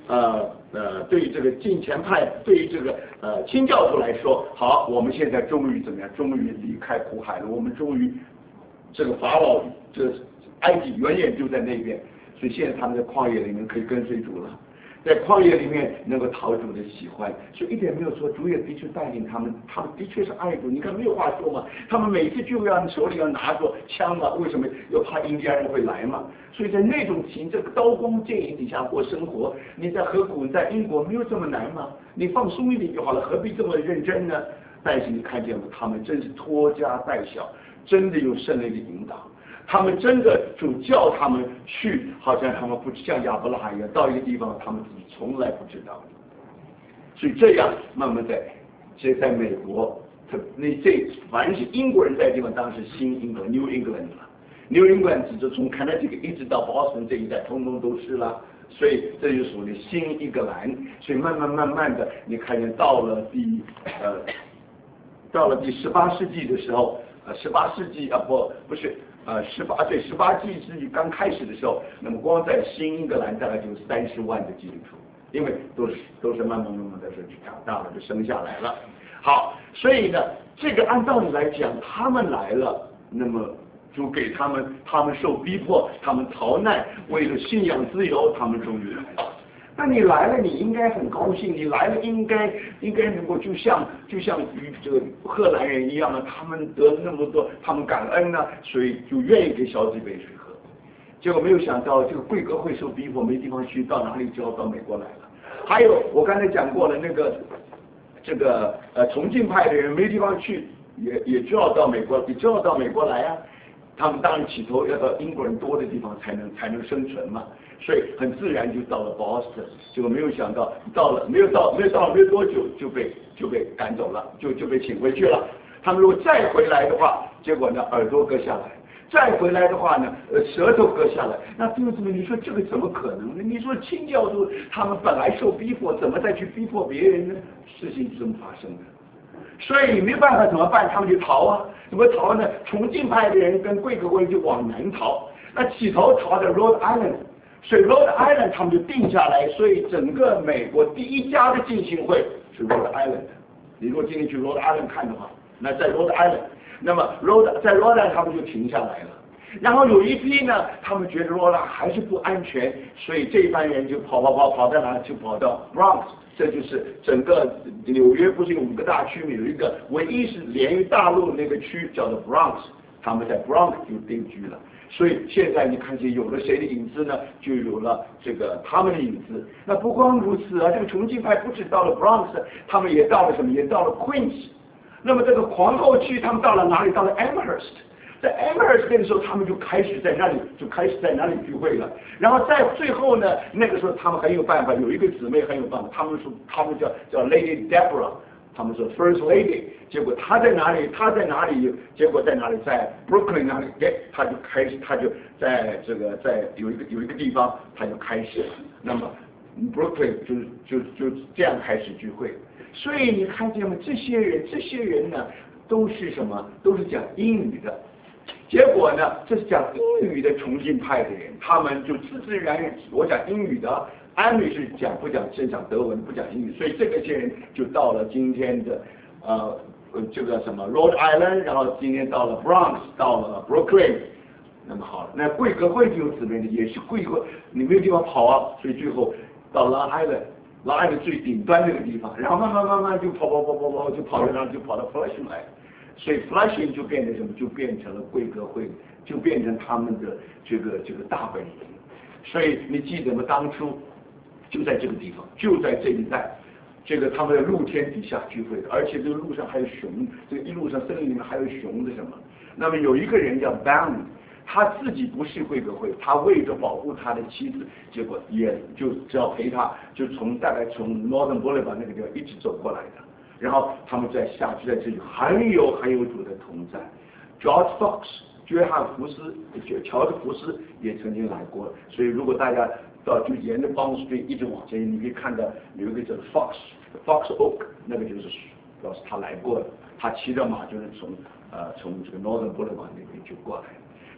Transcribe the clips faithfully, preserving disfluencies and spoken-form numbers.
呃呃，对于这个近前派，对于这个呃清教徒来说，好，我们现在终于怎么样？终于离开苦海了，我们终于这个法老，这埃及远远就在那边，所以现在他们在旷野里面可以跟随主了。在旷野里面能够讨主的喜欢，所以一点没有错，主也的确带领他们，他们的确是爱主。你看没有话说嘛，他们每次就要手里要拿着枪嘛，为什么？又怕印第安人会来嘛。所以在那种情，这个刀光剑影底下过生活，你在河谷，在英国没有这么难嘛，你放松一点就好了，何必这么认真呢？但是你看见了，他们真是拖家带小，真的有圣灵的引导。他们真的主叫他们去，好像他们不像亚伯拉罕一样到一个地方，他们自己从来不知道。所以这样慢慢在，这在美国，那这凡是英国人在的地方，当然是新英格兰 （New England） 了。New England 就从 Connecticut 一直到 Boston 这一带，通通都是了。所以这就属于新英格兰。所以慢慢慢慢的，你看见到了第呃，到了第十八世纪的时候，呃，十八世纪啊不不是。呃，十八对十八世纪刚开始的时候，那么光在新英格兰大概就三十万的基督徒，因为都是都是慢慢慢慢的是长大了，就生下来了。好，所以呢，这个按道理来讲，他们来了，那么就给他们，他们受逼迫，他们逃难，为了信仰自由，他们终于来了。那你来了，你应该很高兴，你来了应该应该能够就像就像与这个荷兰人一样的，他们得了那么多，他们感恩呢，所以就愿意给小子一杯水喝。结果没有想到，这个贵格会受逼迫，没地方去，到哪里就要到美国来了。还有我刚才讲过了，那个这个呃崇敬派的人没地方去，也也就要到美国，也就要到美国来啊。他们当然起头要到英国人多的地方才能才能生存嘛。所以很自然就到了 Boston， 结果没有想到到了没有到没有到没有多久就被就被赶走了，就就被请回去了。他们如果再回来的话，结果呢耳朵割下来，再回来的话呢呃舌头割下来，那弟兄姊妹，你说这个怎么可能呢？你说清教徒他们本来受逼迫，怎么再去逼迫别人呢？事情是这么发生的。所以没办法怎么办？他们就逃啊，怎么逃呢？崇敬派的人跟贵格会就往南逃，那起头逃到 Rhode Island。所以 Rhode Island 他们就定下来，所以整个美国第一家的浸信会是 Rhode Island。你如果今天去 Rhode Island 看的话，那在 Rhode Island， 那么 Rhode 在 Rhode Island 他们就停下来了。然后有一批呢，他们觉得 Rhode Island 还是不安全，所以这一班人就跑跑跑跑到哪里？就跑到 Bronx。这就是整个纽约不是有五个大区，有一个唯一是连于大陆那个区叫做 Bronx， 他们在 Bronx 就定居了。所以现在你看见有了谁的影子呢？就有了这个他们的影子。那不光如此啊，这个重庆派不止到了 Bronx， 他们也到了什么？也到了 Queens。那么这个皇后区他们到了哪里？到了 Amherst。在 Amherst 那个时候，他们就开始在那里就开始在那里聚会了。然后在最后呢，那个时候他们很有办法，有一个姊妹很有办法，他们说他们叫叫 Lady Deborah， 他们说 First Lady。结果她在哪里？她在哪里？结果在哪里？在 Brooklyn 那里，哎，他就开始，他就在这个在有一个有一个地方，他就开始了。那么 Brooklyn 就就就这样开始聚会。所以你看见吗？这些人，这些人呢，都是什么？都是讲英语的。结果呢，这是讲英语的崇敬派的人，他们就自自然然，我讲英语的，安律是讲不讲是讲德文，不讲英语，所以这个些人就到了今天的呃这个什么 Rhode Island， 然后今天到了 Bronx， 到了 Brooklyn。那么好，那贵格会就有姊妹的，也是贵格，你没有地方跑啊，所以最后到 Long Island，Long Island 最顶端那个地方，然后慢慢慢慢就跑跑跑跑跑，就跑到那就跑到 Flushing 来。所以 Flushing 就变成什么？就变成了贵格会，就变成他们的这个这个大本营。所以你记得吗？当初就在这个地方，就在这一带，这个他们在露天底下聚会的，而且这个路上还有熊，这个一路上森林里面还有熊的什么。那么有一个人叫 Bound， 他自己不是贵格会，他为着保护他的妻子，结果也就只要陪他，就从大概从 Northern Boulevard 那个地方一直走过来的。然后他们在下去在这里很有很有主的同在。George Fox， 约翰福斯，乔治福斯也曾经来过，所以如果大家到就沿着 Bond Street 一直往前，你可以看到有一个叫 Fox Fox Oak， 那个就是表示他来过的，他骑着马就是从呃从这个 Northern Boulevard 那边就过来。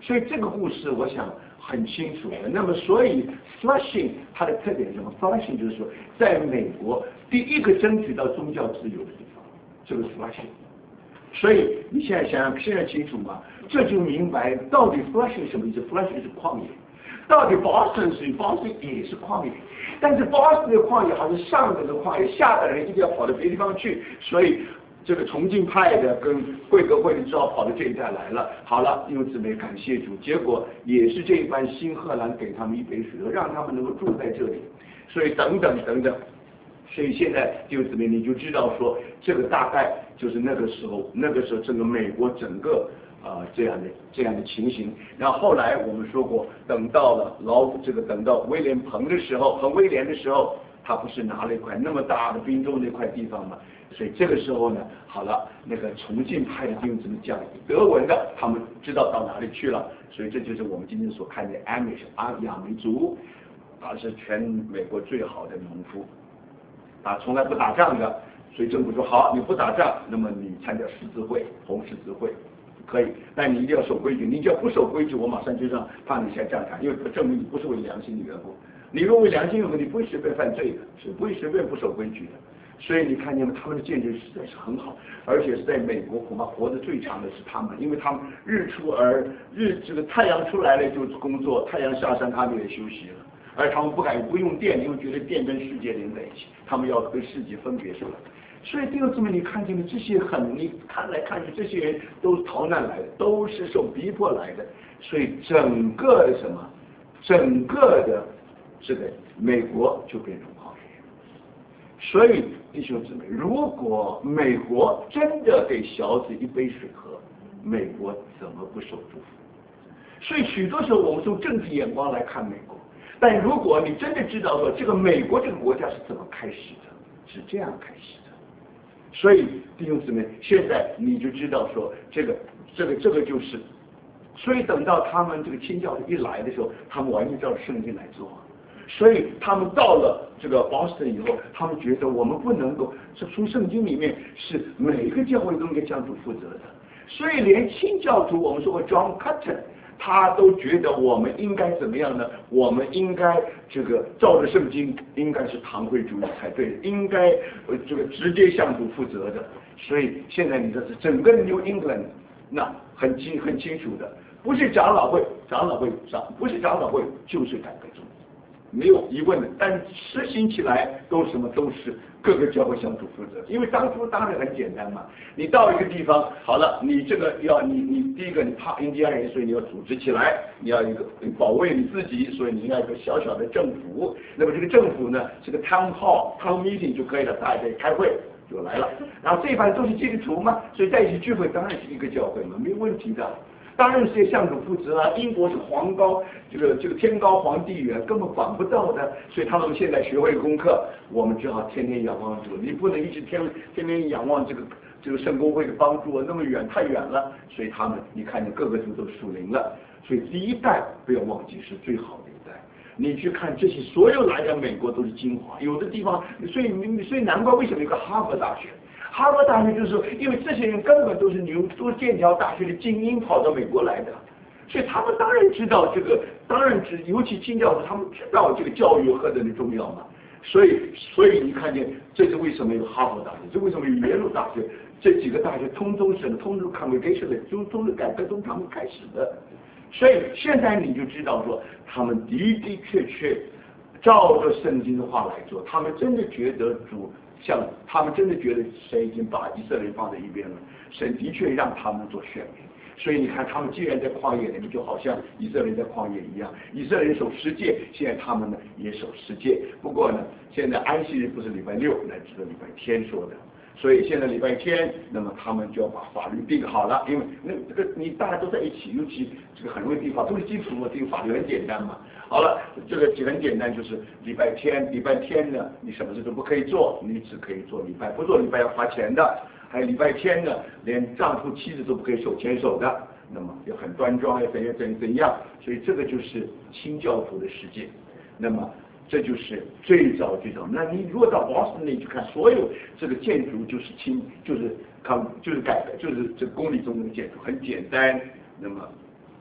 所以这个故事我想很清楚的。那么所以 Flushing 它的特点是什么 ？Flushing 就是说，在美国第一个争取到宗教自由的地方，这个是 Flushing。所以你现在想想，现在清楚吗？这就明白到底 Flushing 什么意思 ？Flushing 是旷野。到底 Boston 是 Boston 也是旷野，但是 Boston 的旷野好像上等的旷野，下等人一定要跑到别的地方去，所以这个重庆派的跟贵格会的只好跑到这一带来了。好了，弟兄姊妹，感谢主，结果也是这一班新荷兰给他们一杯水喝，让他们能够住在这里，所以等等等等。所以现在弟兄姊妹，你就知道说，这个大概就是那个时候，那个时候整个美国整个。啊、呃，这样的这样的情形，然后后来我们说过，等到了老这个等到威廉彭的时候和威廉的时候，他不是拿了一块那么大的滨州那块地方吗？所以这个时候呢，好了，那个重庆派的弟兄姊妹讲德文的，他们知道到哪里去了，所以这就是我们今天所看的 Amish 阿亚美族，他是全美国最好的农夫，啊，从来不打仗的，所以政府说好，你不打仗，那么你参加十字会，红十字会。可以，但你一定要守规矩。你只要不守规矩，我马上就让判你下战场，因为证明你不是为良心的缘故。你若为良心缘故，你不会随便犯罪的，是不会随便不守规矩的。所以你看见吗？他们的见证实在是很好，而且是在美国恐怕活得最长的是他们，因为他们日出而日这个太阳出来了就工作，太阳下山他们也休息了，而他们不敢不用电，因为觉得电跟世界连在一起，他们要跟世界分别出来。所以弟兄姊妹，你看见了这些很，你看来看去，这些人都是逃难来的，都是受逼迫来的。所以整个的什么，整个的这个美国就变成旷野。所以弟兄姊妹，如果美国真的给小子一杯水喝，美国怎么不受祝福？所以许多时候我们从政治眼光来看美国，但如果你真的知道说这个美国这个国家是怎么开始的，是这样开始的。所以弟兄姊妹，现在你就知道说这个这个这个就是，所以等到他们这个清教徒一来的时候，他们完全照圣经来做，所以他们到了这个 Boston 以后，他们觉得我们不能够是从圣经里面是每个教会都应该向主负责的，所以连清教徒我们说过 John Cotton。他都觉得我们应该怎么样呢？我们应该这个照着圣经，应该是堂会主义才对，应该呃这个直接向主负责的。所以现在你这是整个 New England， 那很清很清楚的，不是长老会，长老会长不是长老会就是改革宗，没有疑问的。但实行起来都什么都是各个教会向主负责，因为当初当然很简单嘛。你到一个地方，好了，你这个要你你第一个你怕印第安人，所以你要组织起来，你要一个保卫你自己，所以你应该有个小小的政府。那么这个政府呢，是个 town hall town meeting 就可以了，大家可以开会就来了。然后这一班都是基督徒嘛，所以在一起聚会当然是一个教会嘛，没有问题的。当然是向主负责啊！英国是皇高，这个这个天高皇帝远，根本管不到的。所以他们现在学会功课，我们只好天天仰望主。你不能一直天天天仰望这个这个圣公会的帮助，那么远太远了。所以他们，你看见各个族都属灵了。所以第一代不要忘记是最好的一代。你去看这些所有来的美国都是精华，有的地方，所以所以难怪为什么有个哈佛大学。哈佛大学就是说，因为这些人根本都是牛，都是剑桥大学的精英，跑到美国来的，所以他们当然知道这个，当然知，尤其清教徒，他们知道这个教育何等的重要嘛。所以，所以你看见，这是为什么有哈佛大学，这为什么有耶鲁大学，这几个大学通通是通通 congregation 的，通通是改革从他们开始的。所以现在你就知道说，他们的的确确照着圣经的话来做，他们真的觉得主。像他们真的觉得神已经把以色列人放在一边了，神的确让他们做选民，所以你看他们既然在旷野里面，就好像以色列人在旷野一样，以色列人守十诫，现在他们呢也守十诫。不过呢，现在安息日不是礼拜六，乃是礼拜天说的，所以现在礼拜天，那么他们就要把法律定好了，因为那这个你大家都在一起，尤其这个很容易定法，都是基础，定法律很简单嘛。好了，这个很简单，就是礼拜天，礼拜天呢，你什么事都不可以做，你只可以做礼拜，不做礼拜要花钱的。还有礼拜天呢，连丈夫妻子都不可以手牵手的，那么要很端庄，要怎样怎样怎样。所以这个就是清教徒的世界。那么这就是最早最早。那你如果到 Boston 那去看，所有这个建筑就是清，就是康，就是改的，就是这公理中的建筑，很简单，那么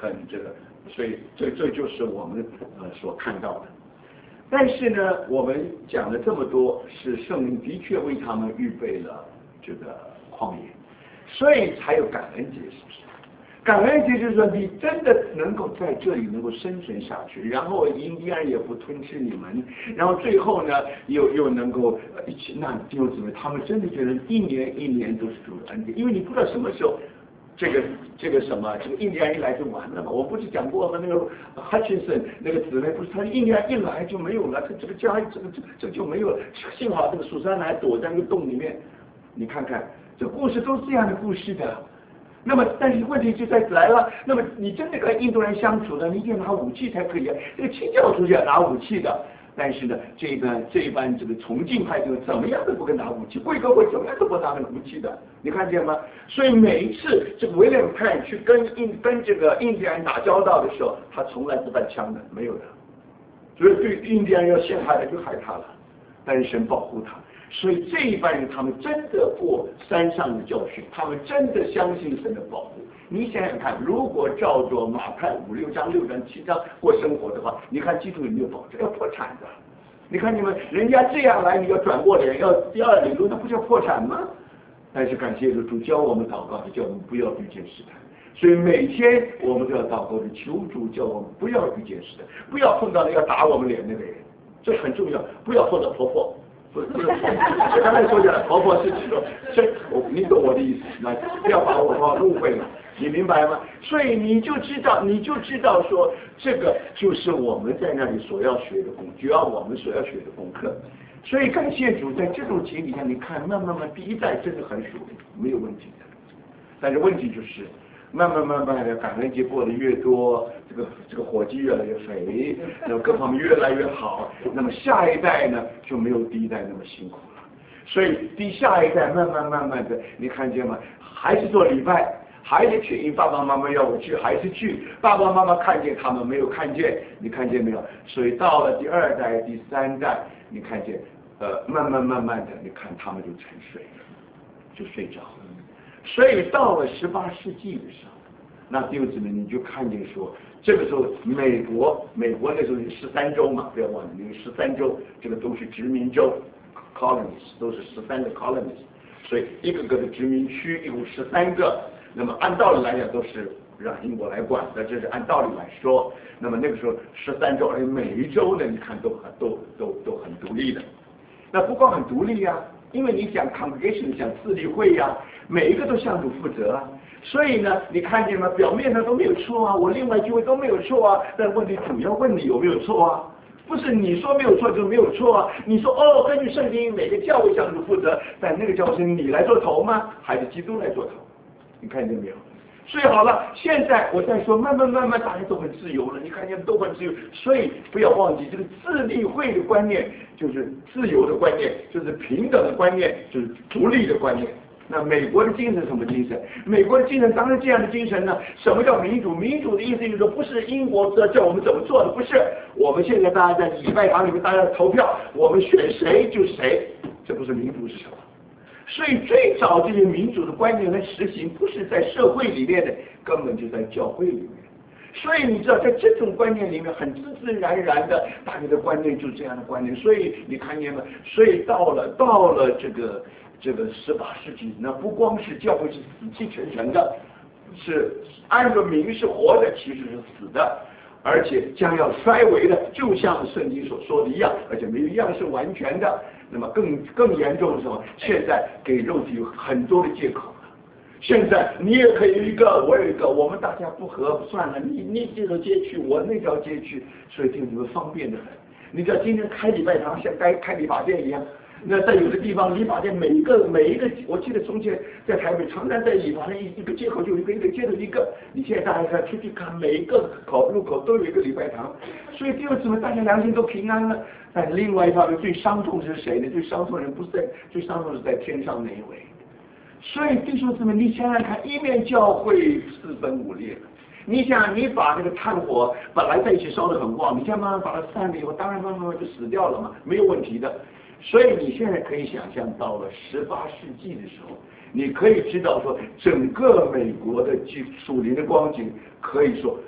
很这个，所以这这就是我们呃所看到的。但是呢，我们讲了这么多，是圣灵的确为他们预备了这个旷野，所以才有感恩节，是不是？感恩节就是说，你真的能够在这里能够生存下去，然后印第安也不吞吃你们，然后最后呢，又又能够一起，那弟兄姊妹，他们真的觉得一年一年都是主的恩典，因为你不知道什么时候。这个这个什么，这个印第安一来就完了嘛？我不是讲过吗？那个 Hutchinson 那个姊妹不是，他印第安一来就没有了，他这个家这个这这就没有了。幸好这个苏珊还躲在那个洞里面，你看看，这故事都是这样的故事的。那么，但是问题就在来了。那么，你真的跟印度人相处呢，你一定要拿武器才可以啊。这个清教徒是要拿武器的，但是呢，这一班这一班这个崇敬派就怎么样都不跟拿武器，贵哥会怎么样都不拿武器的，你看见吗？所以每一次这个威廉姆派去跟印跟这个印第安打交道的时候，他从来不带枪的，没有的。所以对印第安要陷害的就害他了，但是神保护他。所以这一班人，他们真的过山上的教训，他们真的相信神的保护。你想想看，如果照着马太五六章、六章、七章过生活的话，你看基督有没有保证？要破产的。你看你们人家这样来，你要转过脸，要第二里路，那不叫破产吗？但是感谢主，主教我们祷告，叫我们不要遇见试探。所以每天我们都要祷告的，求主叫我们不要遇见试探，不要碰到那个打我们脸那个人，这很重要。不要碰到婆婆。不是，不是，刚才说讲了，婆婆是指说，这我你懂我的意思，那不要把我误会了，你明白吗？所以你就知道，你就知道说，这个就是我们在那里所要学的功，主要我们所要学的功课。所以感谢主，在这种情景下，你看，慢慢慢，第一代真的很属灵，没有问题的。但是问题就是。慢慢慢慢的，感恩节过得越多，这个这个火鸡越来越肥，那么各方面越来越好，那么下一代呢就没有第一代那么辛苦了。所以第下一代慢慢慢慢的，你看见吗？还是做礼拜，还是去，因为爸爸妈妈要我去，还是去。爸爸妈妈看见他们没有看见，你看见没有？所以到了第二代、第三代，你看见，呃，慢慢慢慢的，你看他们就沉睡了，就睡着了。所以到了十八世纪的时候，那弟兄姊妹你就看见说，这个时候美国，美国那时候有十三州嘛，不要忘了，那个十三州，这个都是殖民州 ，colonies 都是十三个 colonies， 所以一个个的殖民区有十三个，那么按道理来讲都是让英国来管的，这是按道理来说。那么那个时候十三州，而且每一州呢，你看都很都都都很独立的。那不光很独立呀、啊，因为你讲 congregation 讲自立会呀、啊，每一个都向主负责啊。所以呢，你看见吗？表面上都没有错啊，我另外聚会都没有错啊，但问题主要问你有没有错啊？不是你说没有错就没有错啊？你说哦，根据圣经每个教会向主负责，但那个教会是你来做头吗？还是基督来做头？你看见没有？所以好了，现在我再说，慢慢慢慢大家都很自由了，你看见都很自由，所以不要忘记这个自立会的观念，就是自由的观念，就是平等的观念，就是独立的观念。那美国的精神什么精神？美国的精神当然这样的精神呢？什么叫民主？民主的意思就是说，不是英国在叫我们怎么做的，不是。我们现在大家在礼拜堂里面大家投票，我们选谁就谁，这不是民主是什么？所以最早这些民主的观念来实行，不是在社会里面的，根本就在教会里面。所以你知道，在这种观念里面，很自自然然的，大家的观念就是这样的观念。所以你看见吗？所以到了到了这个这个十八世纪，那不光是教会是死气沉沉的，是按着名是活的，其实是死的。而且将要衰微的，就像圣经所说的一样，而且没有一样是完全的。那么更更严重的时候，现在给肉体有很多的借口了。现在你也可以有一个，我有一个，我们大家不合，算了，你你这条街去，我那条街去，所以这个方便的很。你知道今天开礼拜堂像该开理发店一样。那在有的地方理发店每一个每一个，我记得从前在台北常常在理发店一个街口就有一个一个接着一个，你现在大家看出去看每一个口路口都有一个礼拜堂，所以第二次嘛，大家良心都平安了。但是另外一方面最伤痛是谁呢？最伤痛的人不是在最伤痛是在天上那一位。所以弟兄姊妹，你想想看，一面教会四分五裂了。你想，你把这个炭火本来在一起烧得很旺，你现在慢慢把它散了以后，当然慢慢慢就死掉了嘛，没有问题的。所以你现在可以想象，到了十八世纪的时候，你可以知道说，整个美国的属灵的光景，可以说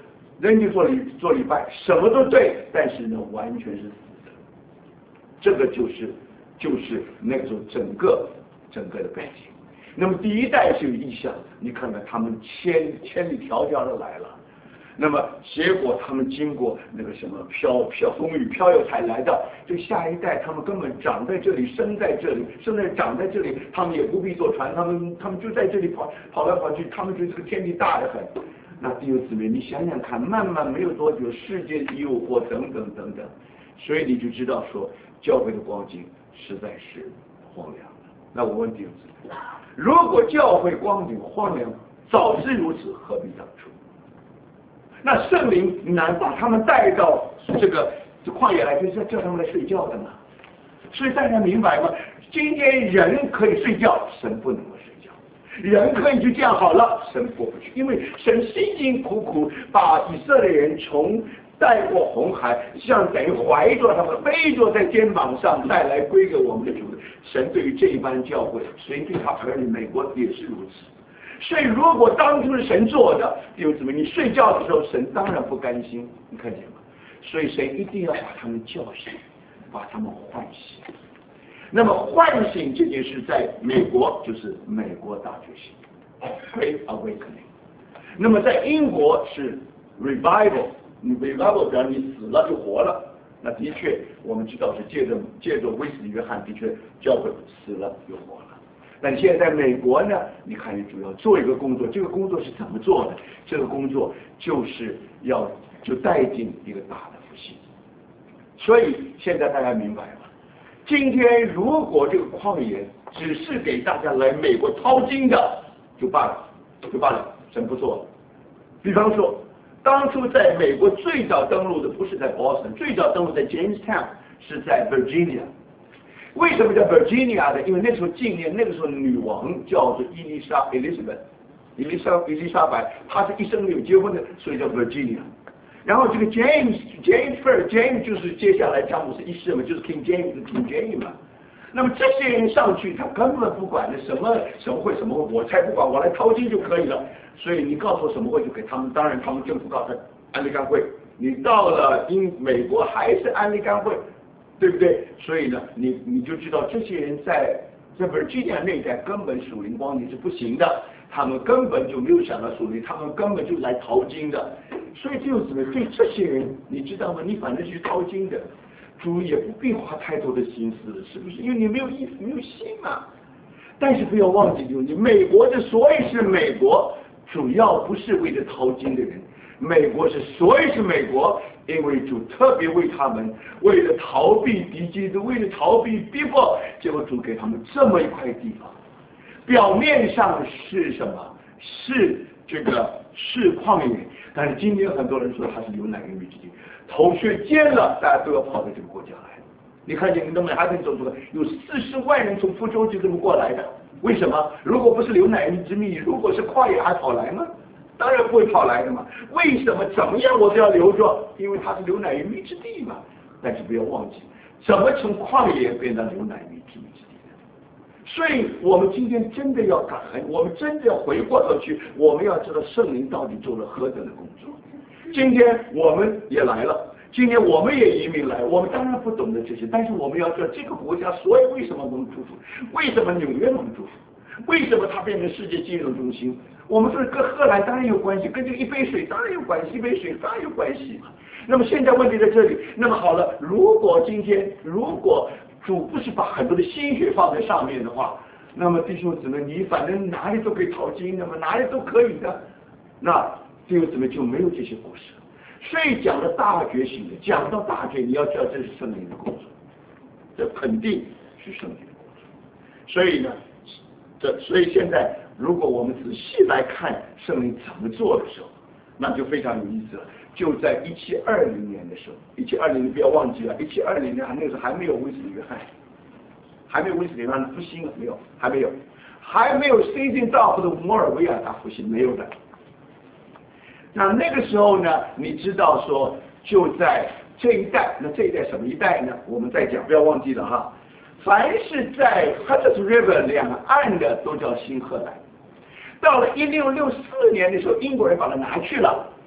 人就做礼做礼拜，什么都对，但是呢，完全是死的。这个就是就是那个时候整个整个的背景。那么第一代是有意向，你看看他们千千里迢迢的来了，那么结果他们经过那个什么飘飘风雨飘摇才来到，就下一代他们根本长在这里，生在这里，生在长在这里，他们也不必坐船，他们他们就在这里跑跑来跑去，他们觉得这个天地大得很。那弟兄姊妹，你想想看，慢慢没有多久，世界的诱惑等等等等，所以你就知道说，教会的光景实在是荒凉了。那我问弟兄姊妹，如果教会光景荒凉，早知如此，何必当初？那圣灵难把他们带到这个旷野来，就是叫他们来睡觉的嘛。所以大家明白吗？今天人可以睡觉，神不能够睡觉。人可以就这样好了，神过不去，因为神辛辛苦苦把以色列人从带过红海，像等于怀着他们，背着在肩膀上带来归给我们的主。神对于这一班教会，谁对他儿女，美国也是如此。所以，如果当初是神做的，弟兄姊妹，你睡觉的时候，神当然不甘心，你看见吗？所以，神一定要把他们叫醒，把他们唤醒。那么，唤醒这件事，在美国就是美国大觉醒 （Great Awakening）。那么，在英国是 Revival， 你 Revival 表示你死了就活了。那的确，我们知道是借着借着威斯理约翰，的确教会死了又活了。但现在在美国呢，你看，主要做一个工作，这个工作是怎么做的？这个工作就是要就带进一个大的复兴。所以现在大家明白了，今天如果这个旷野只是给大家来美国淘金的，就罢了，就罢了，神不做了。比方说，当初在美国最早登陆的不是在 Boston， 最早登陆在 Jamestown， 是在 Virginia。为什么叫 Virginia 呢？因为那时候纪念那个时候的女王叫做伊丽莎 Elizabeth， 伊丽莎伊丽莎白，她是一生没有结婚的，所以叫 Virginia。然后这个 James James First James 就是接下来詹姆斯一世嘛，就是 King James King James 嘛。那么这些人上去，他根本不管的什么什么会什么会，我才不管，我来淘金就可以了。所以你告诉我什么会就给他们，当然他们政府告诉他安利干会，你到了英美国还是安利干会。对不对？所以呢，你你就知道这些人在在 Virginia 那一带根本属灵光景是不行的，他们根本就没有想到属灵，他们根本就来淘金的。所以就是呢，对这些人，你知道吗？你反正去淘金的，主也不必花太多的心思，是不是？因为你没有意思，没有心嘛。但是不要忘记，就是你美国之所以是美国，主要不是为了淘金的人。美国是所以是美国，因为主特别为他们，为了逃避敌基督，为了逃避逼迫，结果主给他们这么一块地方。表面上是什么？是这个是旷野，但是今天很多人说它是牛奶与蜜之地，头血尖了，大家都要跑到这个国家来。你看见你东北还可以走出来，有四十万人从福州就这么过来的，为什么？如果不是牛奶与之蜜，如果是旷野还跑来吗？当然不会跑来的嘛。为什么？怎么样我都要留着，因为它是牛奶与蜜之地嘛。但是不要忘记，怎么从旷野变成牛奶与之蜜之地的？所以我们今天真的要感恩，我们真的要回过头去，我们要知道圣灵到底做了何等的工作。今天我们也来了，今天我们也移民来，我们当然不懂得这些，但是我们要知道这个国家，所以为什么我们祝福？为什么纽约我们祝福？为什么它变成世界金融中心？我们说跟荷兰当然有关系，跟这个一杯水当然有关系，一杯水当然有关系嘛。那么现在问题在这里，那么好了，如果今天如果主不是把很多的心血放在上面的话，那么弟兄姊妹，你反正哪里都可以淘金的嘛，哪里都可以的，那弟兄姊妹就没有这些故事。所以讲了大觉醒的，讲到大觉，你要知道这是圣灵的工作，这肯定是圣灵的工作。所以呢，这所以现在如果我们仔细来看圣灵怎么做的时候，那就非常有意思了。就在一七二零年的时候，一七二零年不要忘记了，一七二零年那个时候还没有威斯理约翰，还没有威斯理约翰复兴了，没有，还没有，还没有西晋道夫的摩尔维亚大复兴，没有的。那那个时候呢，你知道说就在这一带，那这一带什么一带呢？我们再讲，不要忘记了哈。凡是在 Hudson River 两岸的都叫新荷兰。到了一六六四年的时候，英国人把它拿去了，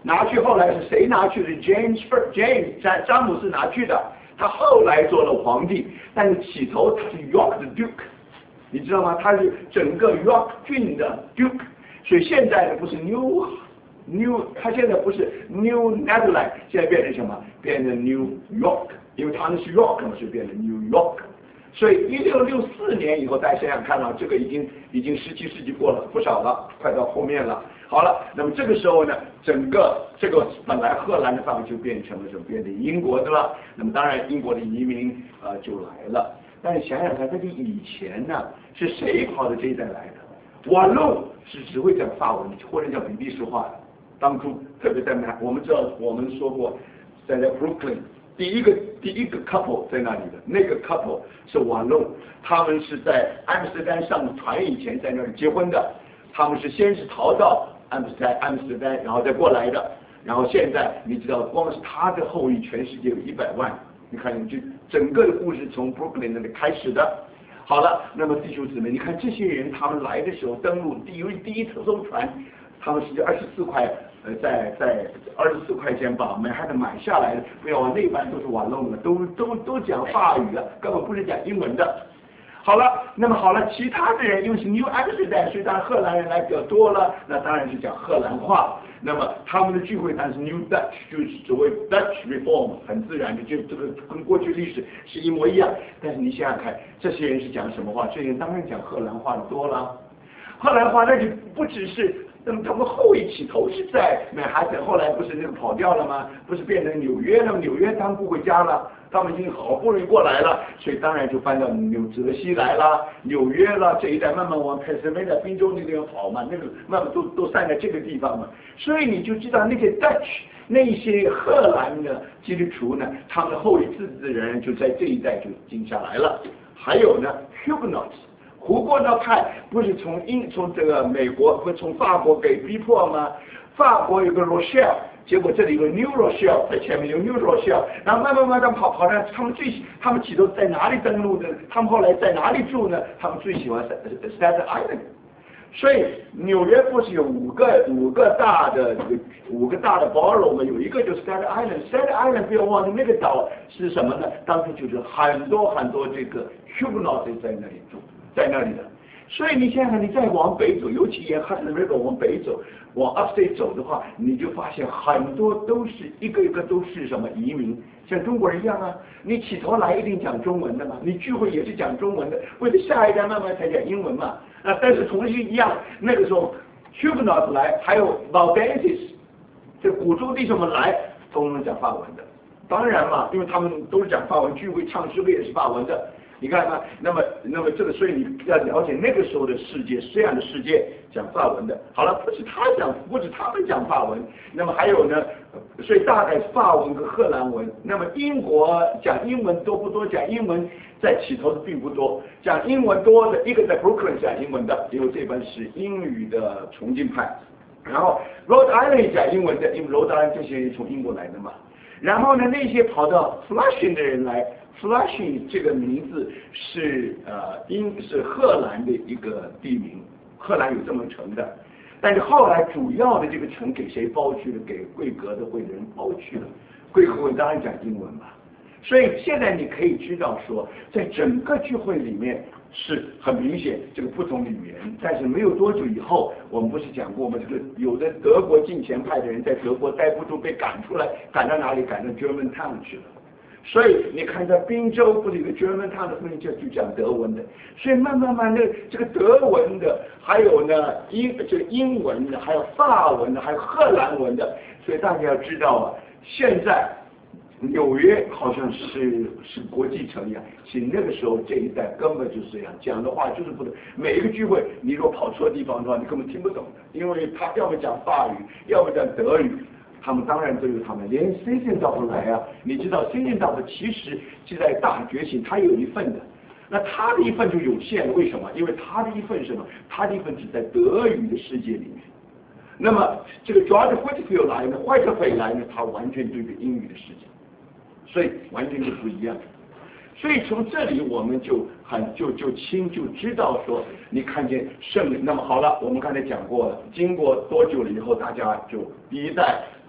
拿去后来是谁拿去的 ？James James 詹詹姆斯拿去的。他后来做了皇帝，但是起头他是 York 的 Duke， 你知道吗？他是整个 York 郡的 Duke， 所以现在不是 New New， 他现在不是 New Netherlands， 现在变成什么？变成 New York， 因为他那是 York 嘛，所以变成 New York。所以一六六四年以后，大家想想看啊，这个已经已经十七世纪过了不少了，快到后面了。好了，那么这个时候呢，整个这个本来荷兰的范围就变成了什么？变成英国的了。那么当然，英国的移民呃就来了。但是想想看，这个以前呢，是谁跑到这一带来的？瓦隆是只会讲法文或者讲比利时话的。当初特别在曼，我们知道我们说过，在在 Brooklyn。第一个第一个 couple 在那里的，那个 couple 是瓦隆，他们是在阿姆斯特丹上船以前在那里结婚的，他们是先是逃到阿姆斯特阿姆斯特丹，然后再过来的，然后现在你知道，光是他的后裔，全世界有一百万，你看，你就整个的故事从 Brooklyn 那里开始的。好了，那么弟兄姊妹，你看这些人他们来的时候登陆第一第一艘船，他们是二十四块。呃，在在二十四块钱把曼哈顿买下来的，不要往那边都是瓦隆的，都都都讲法语的，根本不是讲英文的。好了，那么好了，其他的人因为是 New Amsterdam， 所以当然荷兰人来比较多了，那当然是讲荷兰话。那么他们的聚会当然是 New Dutch， 就是所谓 Dutch Reform， 很自然的，就这个跟过去历史是一模一样。但是你想想看，这些人是讲什么话？这些人当然讲荷兰话的多了。荷兰话那就不只是。那么他们后一起头是在曼哈顿，后来不是那个跑掉了吗？不是变成纽约了吗？纽约他们不回家了，他们已经好不容易过来了，所以当然就搬到纽泽西来了，纽约了这一带慢慢往佩斯维亚宾州那地方跑嘛，那个慢慢都都散在这个地方嘛，所以你就知道那些 Dutch 那些荷兰的基督徒呢，他们的后裔自治人就在这一带就定下来了。还有呢 Huguenots。胡国那派不是从英从这个美国不从法国给逼迫吗？法国有个 Rochelle， 结果这里有个 New Rochelle， 在前面有 New Rochelle， 然后慢慢慢慢跑跑到他们最他们起头在哪里登陆的？他们后来在哪里住呢？他们最喜欢 Staten Island。所以纽约不是有五个五个大的这个五个大的 borough 吗？有一个就是 Staten Island，Staten Island 不要忘记那个岛是什么呢？当时就是很多很多这个 Huguenots 在那里住。在那里的，所以你想想，你再往北走，尤其沿 Hudson River 往北走，往 Upstate 走的话，你就发现很多都是一个一个都是什么移民，像中国人一样啊。你起头来一定讲中文的嘛，你聚会也是讲中文的，为了下一代慢慢才讲英文嘛。啊，但是同时一样，那个时候 Huguenots 来，还有 Valdenses， 这古州弟兄们来，都能讲法文的。当然嘛，因为他们都是讲法文，聚会唱诗歌也是法文的。你看看，那么那么这个，所以你要了解那个时候的世界是这样的世界，讲法文的。好了，不是他讲，不是他们讲法文，那么还有呢，所以大概法文和荷兰文。那么英国讲英文多不多？讲英文在起头的并不多，讲英文多的一个在 Brooklyn 讲英文的，因为这边是英语的崇敬派。然后 Rhode Island 讲英文的，因为 Rhode Island 这些人从英国来的嘛。然后呢，那些跑到 Flushing 的人来。Flushing 这个名字是呃英是荷兰的一个地名，荷兰有这么城的，但是后来主要的这个城给谁包去了？给贵格的会的人包去了，贵格会当然讲英文嘛。所以现在你可以知道说，在整个聚会里面是很明显这个不同的语言，但是没有多久以后，我们不是讲过吗？这个有的德国进前派的人在德国待不住，被赶出来，赶到哪里？赶到 Germantown 去了。所以你看，在宾州不是有个 Germantown 的附近就就讲德文的，所以慢慢慢的这个德文的，还有呢英这个英文的，还有法文的，还有荷兰文的，所以大家要知道啊，现在纽约好像是是国际城一样，其实那个时候这一代根本就是这样，讲的话就是不能，每一个聚会你如果跑错地方的话，你根本听不懂的，因为他要么讲法语，要么讲德语。他们当然都有他们，连新进道不来啊！你知道新进道的其实是在大觉醒，他有一份的，那他的一份就有限，为什么？因为他的一份是什么？他的一份只在德语的世界里面。那么这个 George Whitefield 来呢 ，Whitefield 来呢，他完全对着英语的世界，所以完全是不一样的。所以从这里我们就很就就清就知道说，你看见圣灵。那么好了，我们刚才讲过了，经过多久了以后，大家就第一代。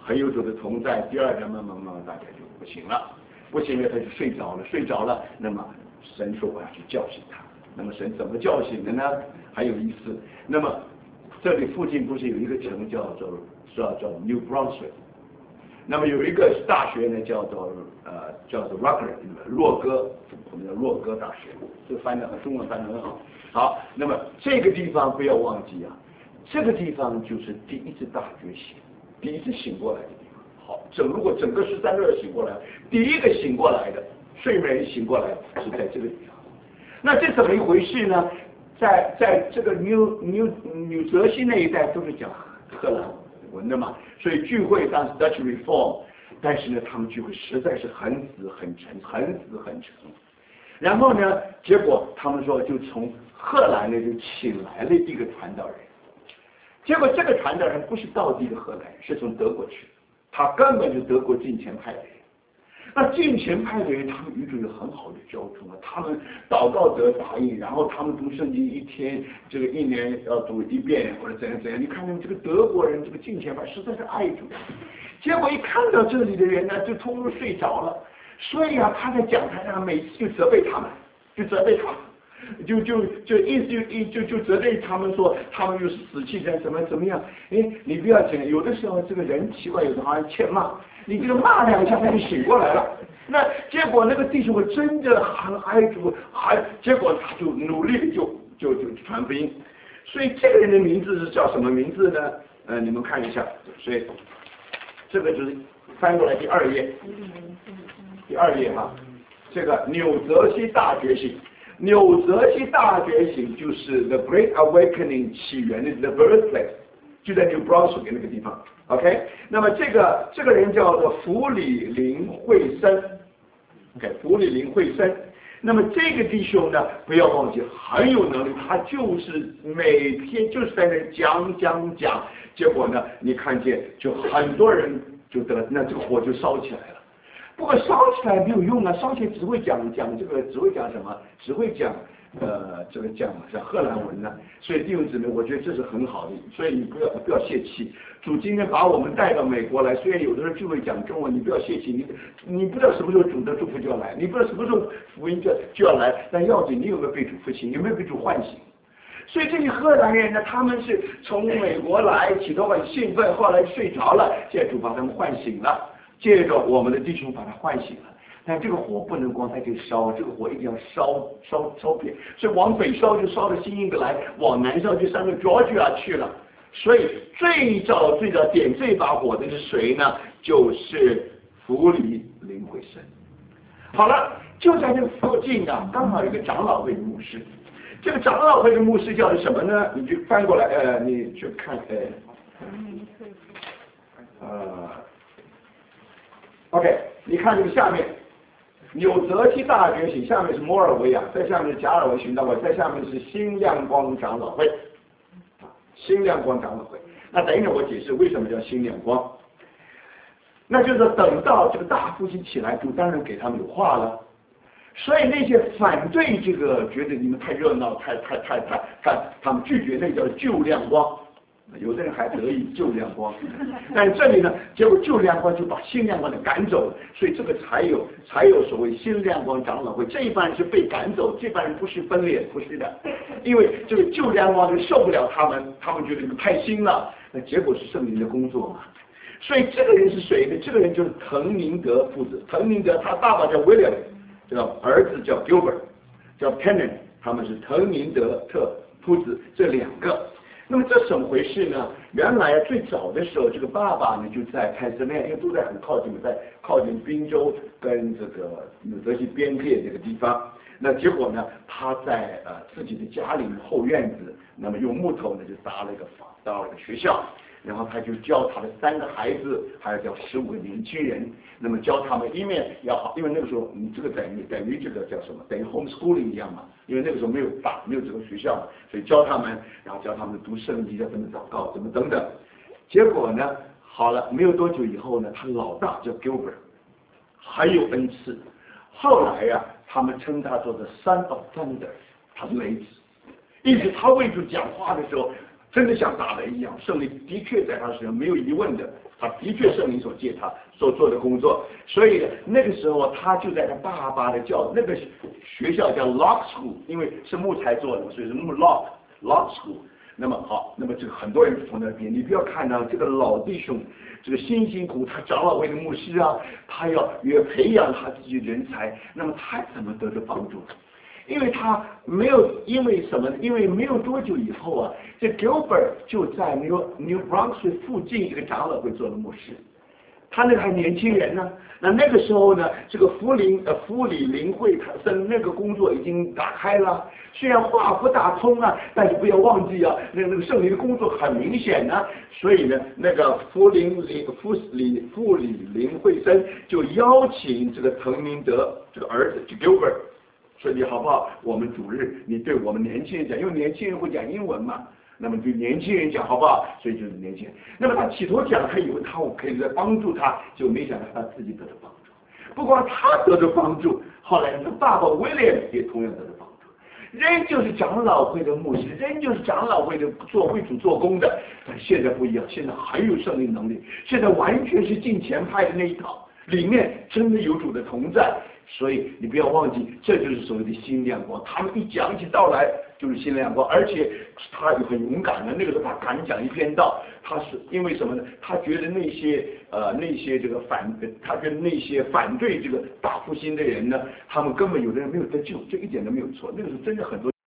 很有主的同在。第二天慢慢慢慢大家就不行了，不行了他就睡着了，睡着了，那么神说我要去叫醒他。那么神怎么叫醒的呢？很有意思。那么这里附近不是有一个城叫做叫叫 New Brunswick， 那么有一个大学呢叫做呃叫做 Rockland 洛哥，我们叫洛哥大学，这翻的中文翻的很好。好，那么这个地方不要忘记啊，这个地方就是第一次大觉醒，第一次醒过来的地方。好，整如果整个十三个醒过来，第一个醒过来的睡美人醒过来是在这个地方。那这怎么一回事呢？在在这个 New New New 泽西那一带都是讲荷兰文的嘛，所以聚会当时 Dutch Reform， 但是呢，他们聚会实在是很死很沉，很死很沉。然后呢，结果他们说就从荷兰呢就请来了一个传道人，结果这个传道人不是道地的荷兰人，是从德国去的，他根本就德国近前派的人。那近前派的人，他们与主有很好的交通啊，他们祷告得答应，然后他们读圣经一天，这个一年要读一遍或者怎样怎样。你看看这个德国人，这个近前派实在是爱主，结果一看到这里的人呢，就通通睡着了。所以啊，他在讲台上每次就责备他们，就责备他们。就就就意思就一就就责备他们说他们就是死气沉怎么怎么样。哎，你不要紧，有的时候这个人奇怪，有的好像欠骂，你这个骂两下他就醒过来了。那结果那个弟兄会真的很爱主，还结果他就努力的就就就传福音。所以这个人的名字是叫什么名字呢？呃，你们看一下，所以这个就是翻过来第二页，第二页哈，这个纽泽西大觉醒。纽泽西大觉醒就是 The Great Awakening 起源的 The Birthplace， 就在 New Brunswick 那个地方。OK， 那么这个这个人叫做弗里林惠森 ，OK， 弗里林惠森。那么这个弟兄呢，不要忘记很有能力，他就是每天就是在那讲讲讲，结果呢，你看见就很多人就得，那这个火就烧起来了。不过烧起来没有用啊，烧起来只会讲讲这个，只会讲什么？只会讲呃这个讲是荷兰文呢。所以弟兄姊妹，我觉得这是很好的，所以你不要不要泄气。主今天把我们带到美国来，虽然有的时候就会讲中文，你不要泄气，你你不知道什么时候主的祝福就要来，你不知道什么时候福音就就要来，但要紧你有没有被主复兴，有没有被主唤醒？所以这些荷兰人呢，他们是从美国来，起头很兴奋，后来睡着了，现在主把他们唤醒了。接着我们的弟兄把他唤醒了，但这个火不能光在这里烧，这个火一定要烧烧烧遍，所以往北烧就烧到新英格兰，往南烧就上到 Georgia 去了。所以最早最早点这把火的是谁呢？就是弗里林惠森。好了，就在这个附近啊，刚好有一个长老会的牧师。这个长老会的牧师叫什么呢？你就翻过来，呃，你去看，呃，呃。OK， 你看这个下面，纽泽西大觉醒，下面是摩尔维亚，在下面是加尔文寻道会，在下面是新亮光长老会，新亮光长老会。那等一下我解释为什么叫新亮光，那就是等到这个大复兴起来，就当然给他们有话了。所以那些反对这个，觉得你们太热闹，太太太太太，他们拒绝那叫旧亮光。有的人还得意旧亮光，但这里呢，结果旧亮光就把新亮光给赶走了，所以这个才有才有所谓新亮光长老会。这一半人是被赶走，这半人不是分裂，不是的，因为这个旧亮光就受不了他们，他们觉得你们太新了，那结果是圣灵的工作嘛。所以这个人是谁呢？这个人就是滕宁德父子，滕宁德他爸爸叫 William， 这个儿子叫 Gilbert， 叫 Tennant， 他们是滕宁德特父子这两个。那么这怎么回事呢？原来啊，最早的时候，这个爸爸呢就在潘斯内，因为都在很靠近，在靠近宾州跟这个纽泽西边界这个地方。那结果呢，他在呃自己的家里后院子，那么用木头呢就搭了一个房，搭了一个学校。然后他就教他的三个孩子，还有教十五个年轻人，那么教他们一面要好，因为那个时候你这个等于等于这个叫什么？等于 homeschooling 一样嘛，因为那个时候没有大没有这个学校嘛，所以教他们，然后教他们读圣经，要怎么祷告，怎么等等。结果呢，好了，没有多久以后呢，他老大叫 Gilbert， 很有恩赐。后来呀、啊，他们称他做的 Son of Thunder， 他是雷子，意思他为主讲话的时候。 真的像打雷一样，圣灵的确在他身上，没有疑问的，他的确圣灵所借他所做的工作。所以那个时候他就在他爸爸的教那个学校叫 Lock School， 因为是木材做的，所以是木 Lock Lock School。那么好，那么这个很多人从那边，你不要看到这个老弟兄，这个辛辛苦，他长老会的牧师啊，他要也培养他自己人才，那么他怎么得到帮助？因为他没有，因为什么呢？因为没有多久以后啊，这 Gilbert 就在 New New Brunswick 附近一个长老会做了牧师。他那个还年轻人呢，那那个时候呢，这个福林呃福里灵会他的那个工作已经打开了，虽然话不大通啊，但是不要忘记啊，那那个圣灵的工作很明显呢、啊，所以呢，那个福林灵福里福里灵会生就邀请这个滕明德这个儿子 Gilbert， 说你好不好？我们主日你对我们年轻人讲，因为年轻人会讲英文嘛。那么对年轻人讲好不好？所以就是年轻人。那么他起头讲，他以为他我可以在帮助他，就没想到他自己得到帮助。不光他得到帮助，后来他爸爸威廉也同样得到帮助。人就是长老会的牧师，人就是长老会的做会主做工的。但现在不一样，现在很有圣灵能力，现在完全是进前派的那一套，里面真的有主的同在。所以你不要忘记，这就是所谓的新亮光。他们一讲起道来就是新亮光，而且他也很勇敢的。那个时候他敢讲一篇道，他是因为什么呢？他觉得那些呃那些这个反，他觉得那些反对这个大复兴的人呢，他们根本有的人没有得救，这一点都没有错。那个时候真的很多。